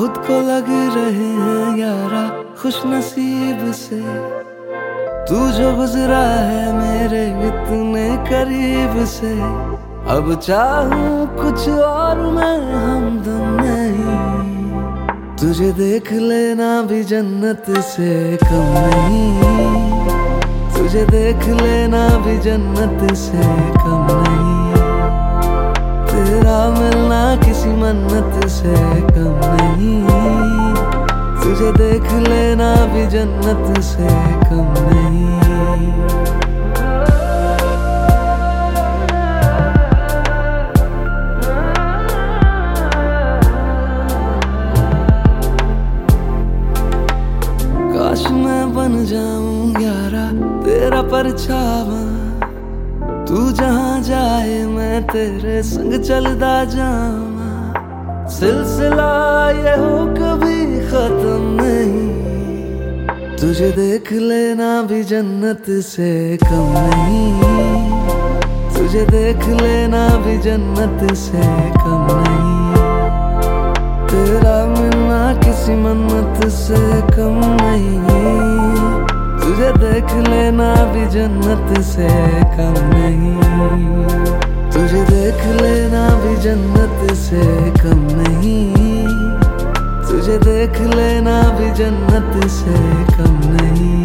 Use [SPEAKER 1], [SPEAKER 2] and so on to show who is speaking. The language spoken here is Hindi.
[SPEAKER 1] खुद को लग रहे हैं यारा खुश नसीब से। तू जो गुजरा है मेरे इतने करीब से, अब चाहूं कुछ और मैं हमदम नहीं। तुझे देख लेना भी जन्नत से कम नहीं, तुझे देख लेना भी जन्नत से कम नहीं। तेरा मिलना किसी मन्नत से कम नहीं, तुझे देख लेना भी जन्नत से कम नहीं। काश मैं बन जाऊं यारा तेरा परछावा, तू जहां जाए मैं तेरे संग चलदा जावां। सिलसिला ये हो कभी खत्म नहीं, तुझे देख लेना भी जन्नत से कम नहीं, तुझे देख लेना भी जन्नत से कम नहीं। तेरा मिलना किसी मन्नत से कम नहीं, तुझे देख लेना भी जन्नत से कम नहीं, तुझे देख लेना भी जन्नत से कम नहीं, तुझे देख लेना भी जन्नत से कम नहीं।